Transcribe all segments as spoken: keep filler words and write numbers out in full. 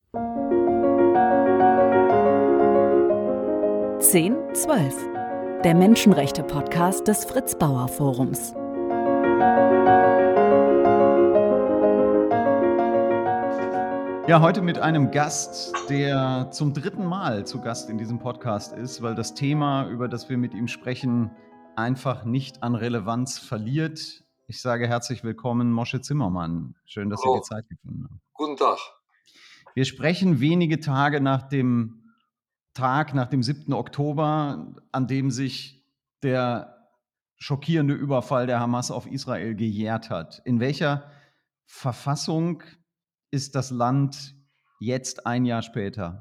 zehn zwölf, der Menschenrechte-Podcast des Fritz-Bauer-Forums. Ja, heute mit einem Gast, der zum dritten Mal zu Gast in diesem Podcast ist, weil das Thema, über das wir mit ihm sprechen, einfach nicht an Relevanz verliert. Ich sage herzlich willkommen, Moshe Zimmermann. Schön, dass Sie die Hallo. Zeit gefunden haben. Guten Tag. Wir sprechen wenige Tage nach dem Tag, nach dem siebten Oktober, an dem sich der schockierende Überfall der Hamas auf Israel gejährt hat. In welcher Verfassung ist das Land jetzt ein Jahr später?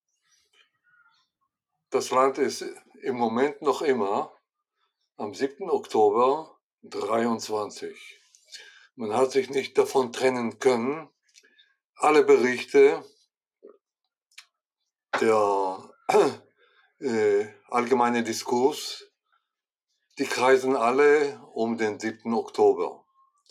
Das Land ist im Moment noch immer am siebten Oktober dreiundzwanzig. Man hat sich nicht davon trennen können. Alle Berichte der äh, allgemeine Diskurs, die kreisen alle um den siebten Oktober.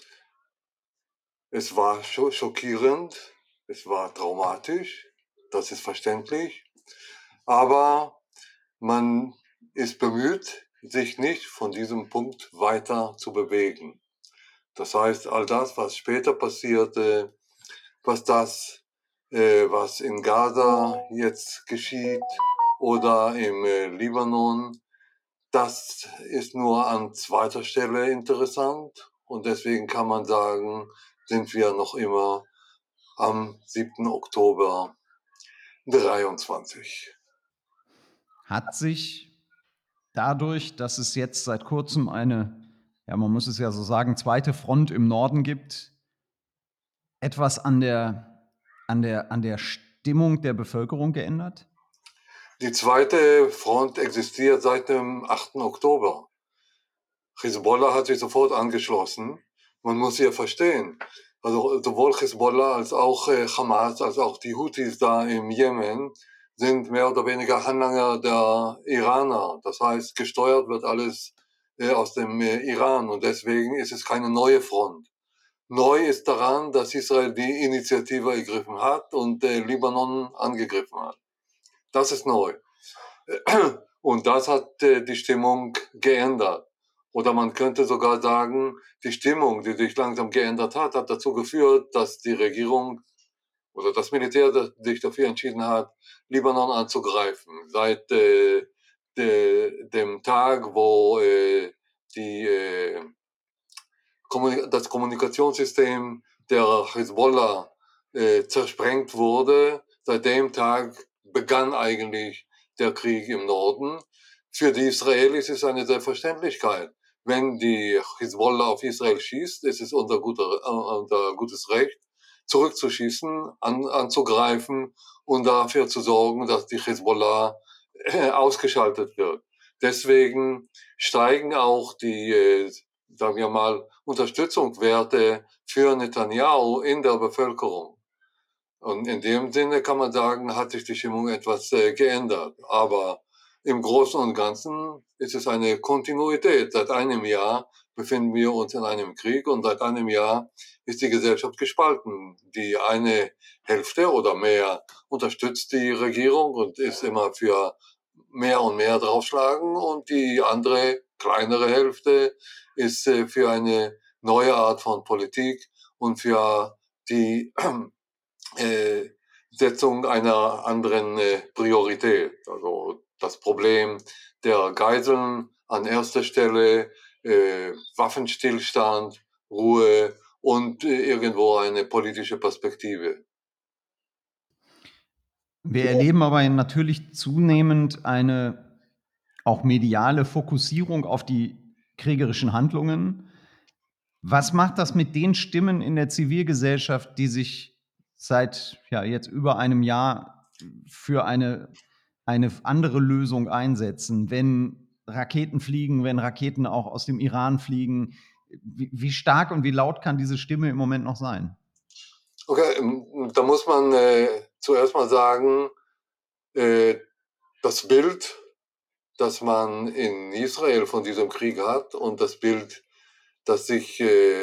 Es war schockierend, es war traumatisch, das ist verständlich, aber man ist bemüht, sich nicht von diesem Punkt weiter zu bewegen. Das heißt, all das, was später passierte, was das, äh, was in Gaza jetzt geschieht oder im äh, Libanon, das ist nur an zweiter Stelle interessant und deswegen kann man sagen, sind wir noch immer am siebten Oktober dreiundzwanzig. Hat sich dadurch, dass es jetzt seit kurzem eine, ja, man muss es ja so sagen, zweite Front im Norden gibt, etwas an der, an der, an der Stimmung der Bevölkerung geändert? Die zweite Front existiert seit dem achten Oktober. Hisbollah hat sich sofort angeschlossen. Man muss hier verstehen, also sowohl Hisbollah als auch äh, Hamas, als auch die Houthis da im Jemen sind mehr oder weniger Handlanger der Iraner. Das heißt, gesteuert wird alles äh, aus dem äh, Iran und deswegen ist es keine neue Front. Neu ist daran, dass Israel die Initiative ergriffen hat und äh, Libanon angegriffen hat. Das ist neu. Und das hat äh, die Stimmung geändert. Oder man könnte sogar sagen, die Stimmung, die sich langsam geändert hat, hat dazu geführt, dass die Regierung oder das Militär sich dafür entschieden hat, Libanon anzugreifen. Seit äh, de, dem Tag, wo äh, die, äh, das Kommunikationssystem der Hezbollah äh, zersprengt wurde, seit dem Tag begann eigentlich der Krieg im Norden. Für die Israelis ist es eine Selbstverständlichkeit. Wenn die Hezbollah auf Israel schießt, ist es unser, guter, äh, unser gutes Recht, zurückzuschießen, an, anzugreifen und dafür zu sorgen, dass die Hezbollah äh, ausgeschaltet wird. Deswegen steigen auch die, äh, sagen wir mal, Unterstützungswerte für Netanyahu in der Bevölkerung. Und in dem Sinne kann man sagen, hat sich die Stimmung etwas äh, geändert. Aber im Großen und Ganzen ist es eine Kontinuität. Seit einem Jahr befinden wir uns in einem Krieg und seit einem Jahr ist die Gesellschaft gespalten. Die eine Hälfte oder mehr unterstützt die Regierung und ist immer für mehr und mehr draufschlagen und die andere kleinere Hälfte ist äh, für eine neue Art von Politik und für die äh, Setzung einer anderen äh, Priorität. Also das Problem der Geiseln an erster Stelle, äh, Waffenstillstand, Ruhe und äh, irgendwo eine politische Perspektive. Wir erleben aber natürlich zunehmend eine auch mediale Fokussierung auf die kriegerischen Handlungen. Was macht das mit den Stimmen in der Zivilgesellschaft, die sich seit ja, jetzt über einem Jahr für eine, eine andere Lösung einsetzen, wenn Raketen fliegen, wenn Raketen auch aus dem Iran fliegen? Wie, wie stark und wie laut kann diese Stimme im Moment noch sein? Okay, da muss man äh, zuerst mal sagen, äh, das Bild, das man in Israel von diesem Krieg hat und das Bild, das sich äh,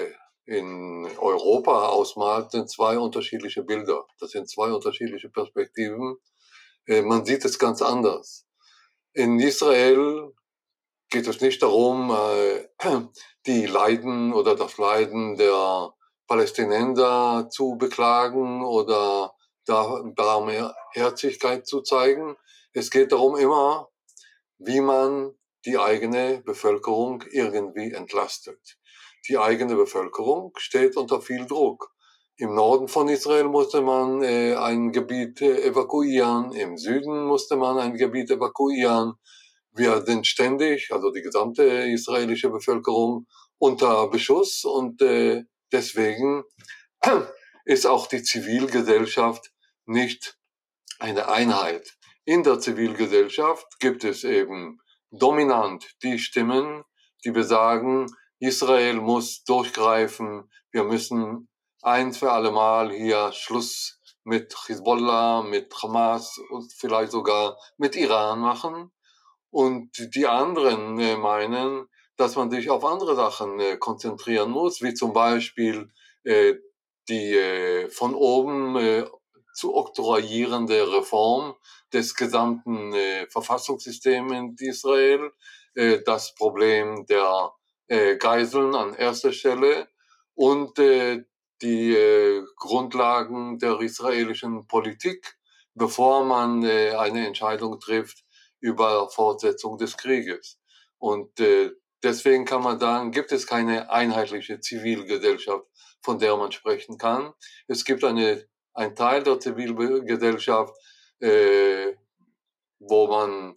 in Europa ausmalt, sind zwei unterschiedliche Bilder. Das sind zwei unterschiedliche Perspektiven. Äh, man sieht es ganz anders. In Israel geht es nicht darum, äh, die Leiden oder das Leiden der Palästinenser zu beklagen oder da Barmherzigkeit zu zeigen. Es geht darum immer, wie man die eigene Bevölkerung irgendwie entlastet. Die eigene Bevölkerung steht unter viel Druck. Im Norden von Israel musste man äh, ein Gebiet äh, evakuieren, im Süden musste man ein Gebiet evakuieren. Wir sind ständig, also die gesamte israelische Bevölkerung, unter Beschuss und äh, deswegen ist auch die Zivilgesellschaft nicht eine Einheit. In der Zivilgesellschaft gibt es eben dominant die Stimmen, die besagen, Israel muss durchgreifen, wir müssen ein für alle Mal hier Schluss mit Hisbollah, mit Hamas und vielleicht sogar mit Iran machen. Und die anderen äh, meinen, dass man sich auf andere Sachen äh, konzentrieren muss, wie zum Beispiel äh, die äh, von oben äh, zu oktroyierende Reform des gesamten äh, Verfassungssystems in Israel, äh, das Problem der äh, Geiseln an erster Stelle und äh, die äh, Grundlagen der israelischen Politik, bevor man äh, eine Entscheidung trifft über Fortsetzung des Krieges. Und äh, deswegen kann man sagen, gibt es keine einheitliche Zivilgesellschaft, von der man sprechen kann. Es gibt eine, einen Teil der Zivilgesellschaft, äh, wo man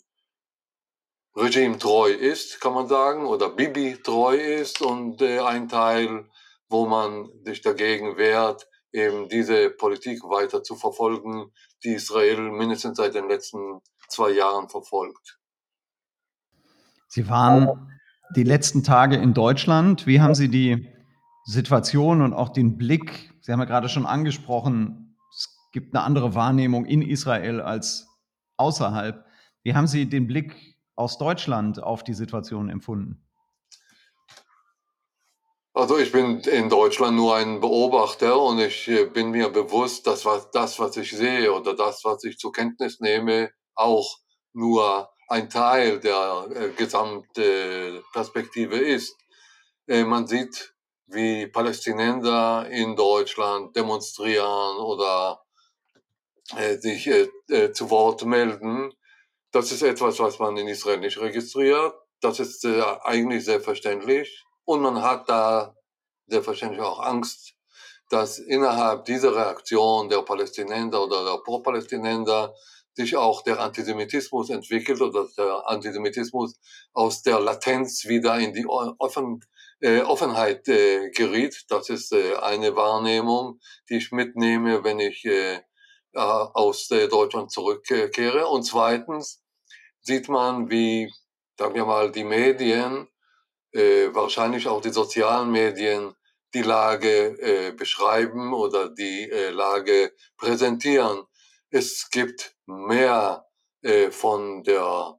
regimetreu ist, kann man sagen, oder Bibi-treu ist und äh, ein Teil, wo man sich dagegen wehrt, eben diese Politik weiter zu verfolgen, die Israel mindestens seit den letzten zwei Jahren verfolgt. Sie waren die letzten Tage in Deutschland. Wie haben Sie die Situation und auch den Blick, Sie haben ja gerade schon angesprochen, es gibt eine andere Wahrnehmung in Israel als außerhalb. Wie haben Sie den Blick aus Deutschland auf die Situation empfunden? Also ich bin in Deutschland nur ein Beobachter und ich äh, bin mir bewusst, dass was, das, was ich sehe oder das, was ich zur Kenntnis nehme, auch nur ein Teil der äh, Gesamtperspektive ist. Äh, man sieht, wie Palästinenser in Deutschland demonstrieren oder äh, sich äh, äh, zu Wort melden. Das ist etwas, was man in Israel nicht registriert. Das ist äh, eigentlich selbstverständlich. Und man hat da selbstverständlich auch Angst, dass innerhalb dieser Reaktion der Palästinenser oder der Pro-Palästinenser sich auch der Antisemitismus entwickelt oder dass der Antisemitismus aus der Latenz wieder in die Offen, äh, Offenheit äh, geriet. Das ist äh, eine Wahrnehmung, die ich mitnehme, wenn ich äh, aus äh, Deutschland zurückkehre. Und zweitens sieht man, wie, sagen wir mal, die Medien, äh, wahrscheinlich auch die sozialen Medien, die Lage äh, beschreiben oder die äh, Lage präsentieren. Es gibt mehr äh, von der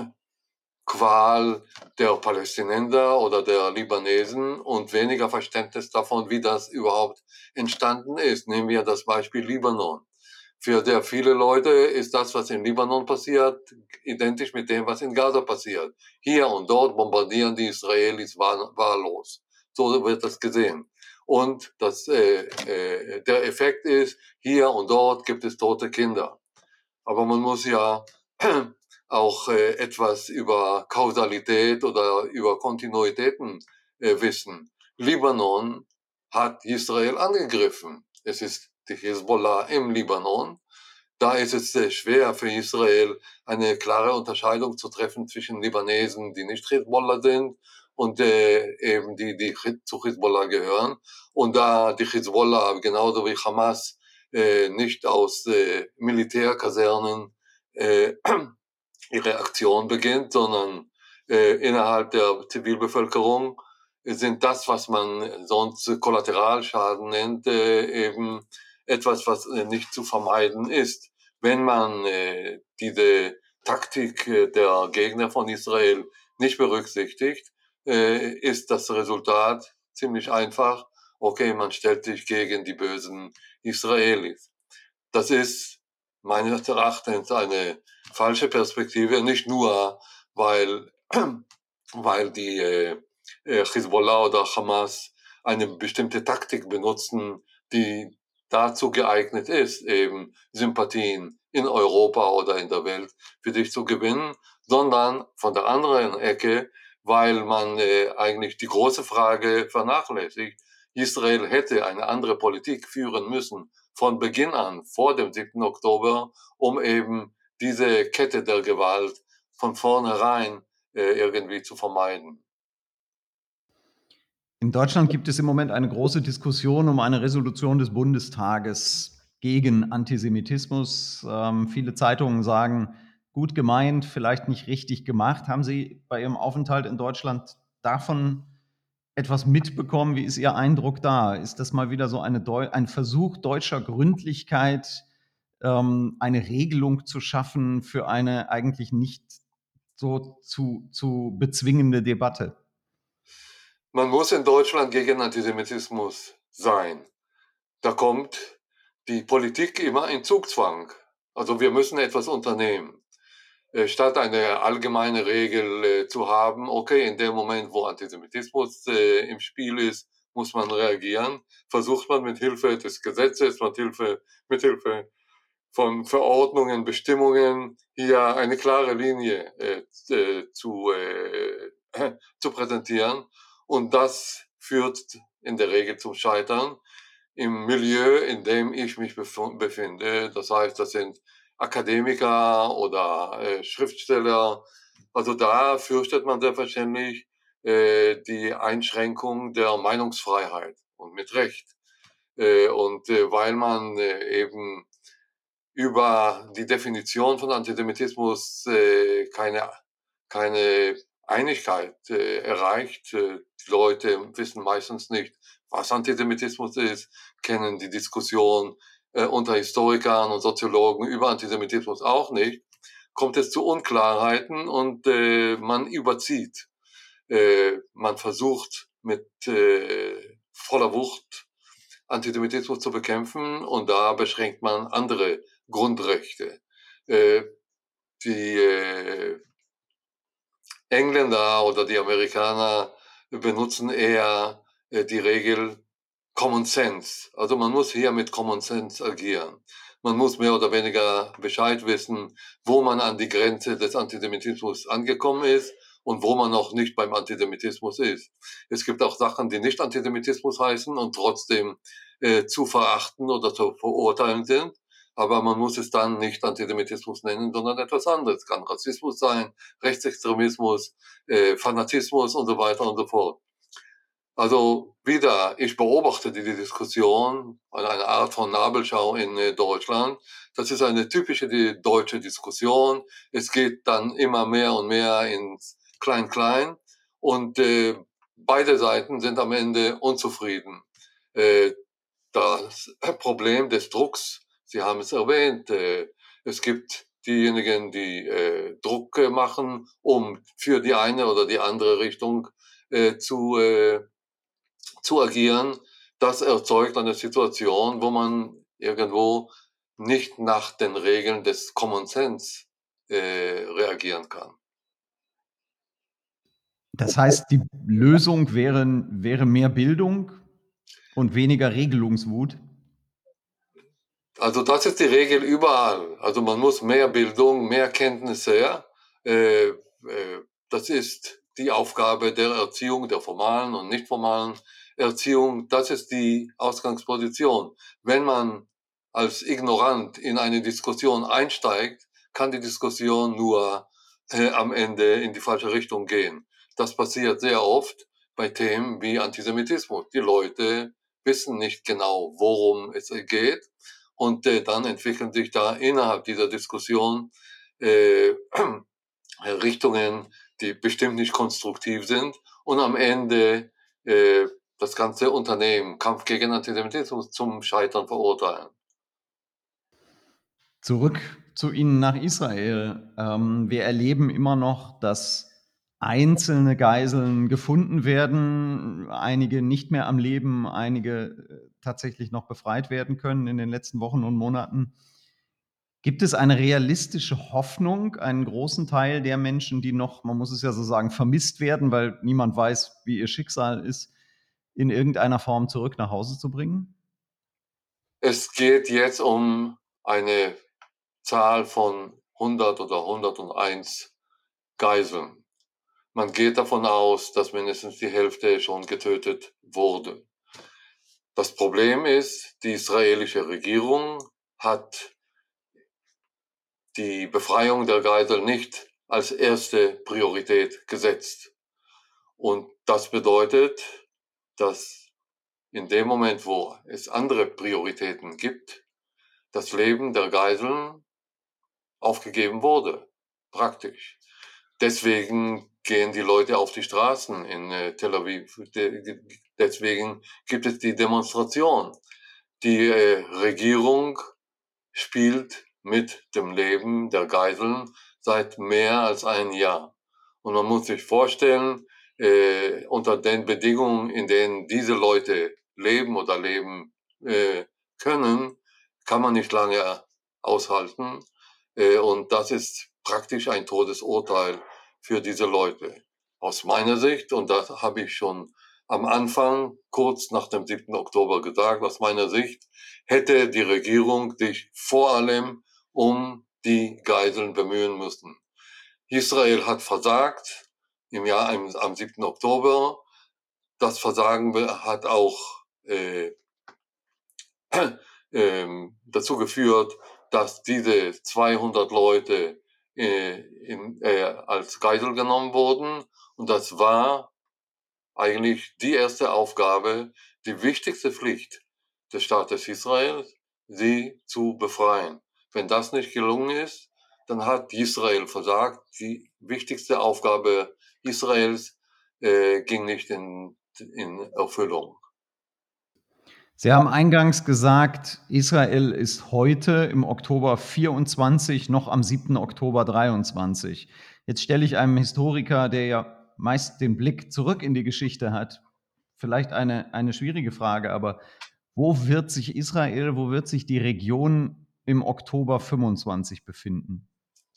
Qual der Palästinenser oder der Libanesen und weniger Verständnis davon, wie das überhaupt entstanden ist. Nehmen wir das Beispiel Libanon. Für sehr viele Leute ist das, was in Libanon passiert, identisch mit dem, was in Gaza passiert. Hier und dort bombardieren die Israelis wahl wahllos. So wird das gesehen. Und das, äh, äh, der Effekt ist, hier und dort gibt es tote Kinder. Aber man muss ja auch äh, etwas über Kausalität oder über Kontinuitäten äh, wissen. Libanon hat Israel angegriffen. Es ist die Hisbollah im Libanon. Da ist es sehr schwer für Israel, eine klare Unterscheidung zu treffen zwischen Libanesen, die nicht Hisbollah sind, und äh, eben die, die zu Hisbollah gehören. Und da die Hisbollah genauso wie Hamas äh, nicht aus äh, Militärkasernen äh, ihre Aktion beginnt, sondern äh, innerhalb der Zivilbevölkerung sind das, was man sonst Kollateralschaden nennt, äh, eben etwas, was äh, nicht zu vermeiden ist. Wenn man äh, diese Taktik äh, der Gegner von Israel nicht berücksichtigt, äh, ist das Resultat ziemlich einfach okay, man stellt sich gegen die bösen Israelis. Das ist meines Erachtens eine falsche Perspektive, nicht nur, weil, weil die äh, Hezbollah oder Hamas eine bestimmte Taktik benutzen, die dazu geeignet ist, eben Sympathien in Europa oder in der Welt für dich zu gewinnen, sondern von der anderen Ecke, weil man äh, eigentlich die große Frage vernachlässigt. Israel hätte eine andere Politik führen müssen von Beginn an, vor dem siebten Oktober, um eben diese Kette der Gewalt von vornherein äh, irgendwie zu vermeiden. In Deutschland gibt es im Moment eine große Diskussion um eine Resolution des Bundestages gegen Antisemitismus. Ähm, viele Zeitungen sagen, gut gemeint, vielleicht nicht richtig gemacht. Haben Sie bei Ihrem Aufenthalt in Deutschland davon etwas mitbekommen? Wie ist Ihr Eindruck da? Ist das mal wieder so eine Deu- ein Versuch deutscher Gründlichkeit, ähm, eine Regelung zu schaffen für eine eigentlich nicht so zu, zu bezwingende Debatte? Man muss in Deutschland gegen Antisemitismus sein. Da kommt die Politik immer in Zugzwang. Also wir müssen etwas unternehmen. Äh, Statt eine allgemeine Regel äh, zu haben, okay, in dem Moment, wo Antisemitismus äh, im Spiel ist, muss man reagieren, versucht man mit Hilfe des Gesetzes, mit Hilfe, mit Hilfe von Verordnungen, Bestimmungen hier eine klare Linie äh, äh, zu, äh, zu präsentieren. Und das führt in der Regel zum Scheitern im Milieu, in dem ich mich befinde. Das heißt, das sind Akademiker oder äh, Schriftsteller. Also da fürchtet man selbstverständlich äh, die Einschränkung der Meinungsfreiheit und mit Recht. Äh, und äh, weil man äh, eben über die Definition von Antisemitismus äh, keine, keine Einigkeit äh, erreicht. Äh, die Leute wissen meistens nicht, was Antisemitismus ist, kennen die Diskussion äh, unter Historikern und Soziologen über Antisemitismus auch nicht, kommt es zu Unklarheiten und äh, man überzieht. Äh, man versucht mit äh, voller Wucht Antisemitismus zu bekämpfen und da beschränkt man andere Grundrechte. Äh, die äh, Engländer oder die Amerikaner benutzen eher äh, die Regel Common Sense. Also man muss hier mit Common Sense agieren. Man muss mehr oder weniger Bescheid wissen, wo man an die Grenze des Antisemitismus angekommen ist und wo man noch nicht beim Antisemitismus ist. Es gibt auch Sachen, die nicht Antisemitismus heißen und trotzdem äh, zu verachten oder zu verurteilen sind. Aber man muss es dann nicht Antisemitismus nennen, sondern etwas anderes. Es kann Rassismus sein, Rechtsextremismus, äh, Fanatismus und so weiter und so fort. Also wieder, ich beobachte die Diskussion, eine Art von Nabelschau in äh, Deutschland. Das ist eine typische die deutsche Diskussion. Es geht dann immer mehr und mehr ins Klein-Klein und äh, beide Seiten sind am Ende unzufrieden. Äh, das Problem des Drucks, Sie haben es erwähnt, äh, es gibt diejenigen, die äh, Druck äh, machen, um für die eine oder die andere Richtung äh, zu, äh, zu agieren. Das erzeugt eine Situation, wo man irgendwo nicht nach den Regeln des Common Sense äh, reagieren kann. Das heißt, die Lösung wäre, wäre mehr Bildung und weniger Regelungswut? Also das ist die Regel überall. Also man muss mehr Bildung, mehr Kenntnisse. Äh, äh, das ist die Aufgabe der Erziehung, der formalen und nicht formalen Erziehung. Das ist die Ausgangsposition. Wenn man als Ignorant in eine Diskussion einsteigt, kann die Diskussion nur äh, am Ende in die falsche Richtung gehen. Das passiert sehr oft bei Themen wie Antisemitismus. Die Leute wissen nicht genau, worum es geht. Und äh, dann entwickeln sich da innerhalb dieser Diskussion äh, Richtungen, die bestimmt nicht konstruktiv sind und am Ende äh, das ganze Unternehmen, Kampf gegen Antisemitismus, zum Scheitern verurteilen. Zurück zu Ihnen nach Israel. Ähm, wir erleben immer noch, dass einzelne Geiseln gefunden werden, einige nicht mehr am Leben, einige tatsächlich noch befreit werden können in den letzten Wochen und Monaten. Gibt es eine realistische Hoffnung, einen großen Teil der Menschen, die noch, man muss es ja so sagen, vermisst werden, weil niemand weiß, wie ihr Schicksal ist, in irgendeiner Form zurück nach Hause zu bringen? Es geht jetzt um eine Zahl von hundert oder hunderteins Geiseln. Man geht davon aus, dass mindestens die Hälfte schon getötet wurde. Das Problem ist, die israelische Regierung hat die Befreiung der Geiseln nicht als erste Priorität gesetzt. Und das bedeutet, dass in dem Moment, wo es andere Prioritäten gibt, das Leben der Geiseln aufgegeben wurde, praktisch. Deswegen gehen die Leute auf die Straßen in äh, Tel Aviv. De, deswegen gibt es die Demonstration. Die äh, Regierung spielt mit dem Leben der Geiseln seit mehr als einem Jahr. Und man muss sich vorstellen, äh, unter den Bedingungen, in denen diese Leute leben oder leben äh, können, kann man nicht lange aushalten. Äh, und das ist praktisch ein Todesurteil für diese Leute. Aus meiner Sicht, und das habe ich schon am Anfang, kurz nach dem siebten Oktober gesagt, aus meiner Sicht hätte die Regierung sich vor allem um die Geiseln bemühen müssen. Israel hat versagt im Jahr am siebten Oktober. Das Versagen hat auch äh, äh, dazu geführt, dass diese zweihundert Leute äh, in, äh, als Geisel genommen wurden. Und das war eigentlich die erste Aufgabe, die wichtigste Pflicht des Staates Israel, sie zu befreien. Wenn das nicht gelungen ist, dann hat Israel versagt. Die wichtigste Aufgabe Israels äh, ging nicht in, in Erfüllung. Sie haben eingangs gesagt, Israel ist heute im Oktober vierundzwanzig noch am siebten Oktober dreiundzwanzig. Jetzt stelle ich einem Historiker, der ja meist den Blick zurück in die Geschichte hat, vielleicht eine, eine schwierige Frage, aber wo wird sich Israel, wo wird sich die Region im Oktober fünfundzwanzig befinden?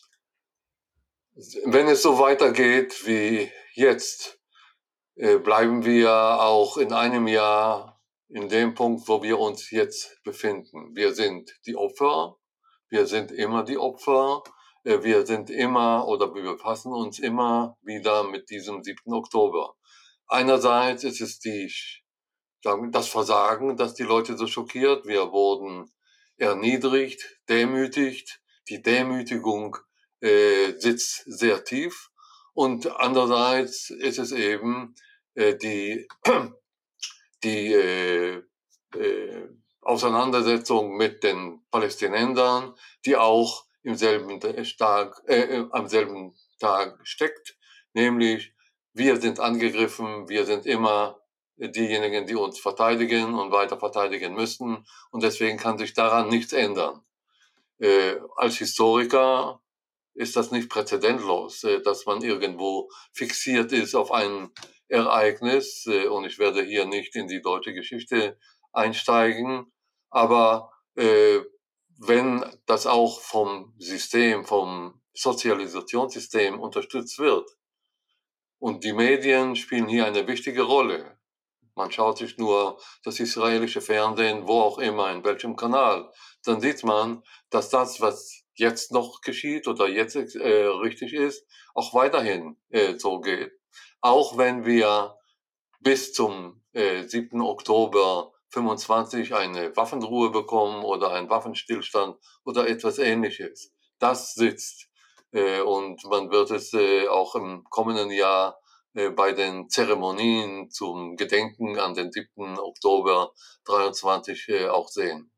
Wenn es so weitergeht wie jetzt, äh, bleiben wir auch in einem Jahr in dem Punkt, wo wir uns jetzt befinden. Wir sind die Opfer, wir sind immer die Opfer, äh, wir sind immer oder wir befassen uns immer wieder mit diesem siebten Oktober. Einerseits ist es die, das Versagen, das die Leute so schockiert. Wir wurden erniedrigt, demütigt. Die Demütigung äh, sitzt sehr tief. Und andererseits ist es eben äh, die, die äh, äh, Auseinandersetzung mit den Palästinensern, die auch im selben Tag, äh, am selben Tag steckt, nämlich wir sind angegriffen, wir sind immer diejenigen, die uns verteidigen und weiter verteidigen müssen, und deswegen kann sich daran nichts ändern. Äh, als Historiker ist das nicht präzedenzlos, äh, dass man irgendwo fixiert ist auf ein Ereignis, äh, und ich werde hier nicht in die deutsche Geschichte einsteigen, aber äh, wenn das auch vom System, vom Sozialisationssystem unterstützt wird, und die Medien spielen hier eine wichtige Rolle. Man schaut sich nur das israelische Fernsehen, wo auch immer, in welchem Kanal, dann sieht man, dass das, was jetzt noch geschieht oder jetzt äh, richtig ist, auch weiterhin äh, so geht. Auch wenn wir bis zum äh, siebten Oktober fünfundzwanzig eine Waffenruhe bekommen oder einen Waffenstillstand oder etwas Ähnliches. Das sitzt. Äh, und man wird es äh, auch im kommenden Jahr äh, bei den Zeremonien zum Gedenken an den siebten Oktober dreiundzwanzig äh, auch sehen.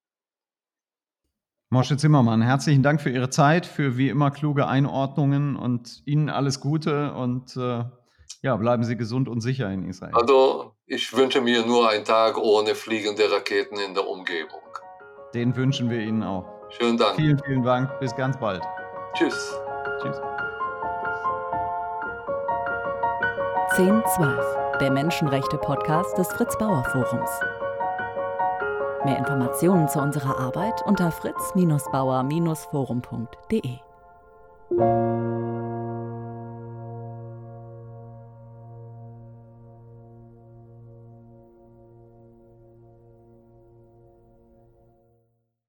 Moshe Zimmermann, herzlichen Dank für Ihre Zeit, für wie immer kluge Einordnungen und Ihnen alles Gute und äh, ja, bleiben Sie gesund und sicher in Israel. Also, ich wünsche mir nur einen Tag ohne fliegende Raketen in der Umgebung. Den wünschen wir Ihnen auch. Schönen Dank. Vielen, vielen Dank. Bis ganz bald. Tschüss. Tschüss. zehn zwölf, der Menschenrechte-Podcast des Fritz-Bauer-Forums. Mehr Informationen zu unserer Arbeit unter fritz Bindestrich bauer Bindestrich forum punkt de.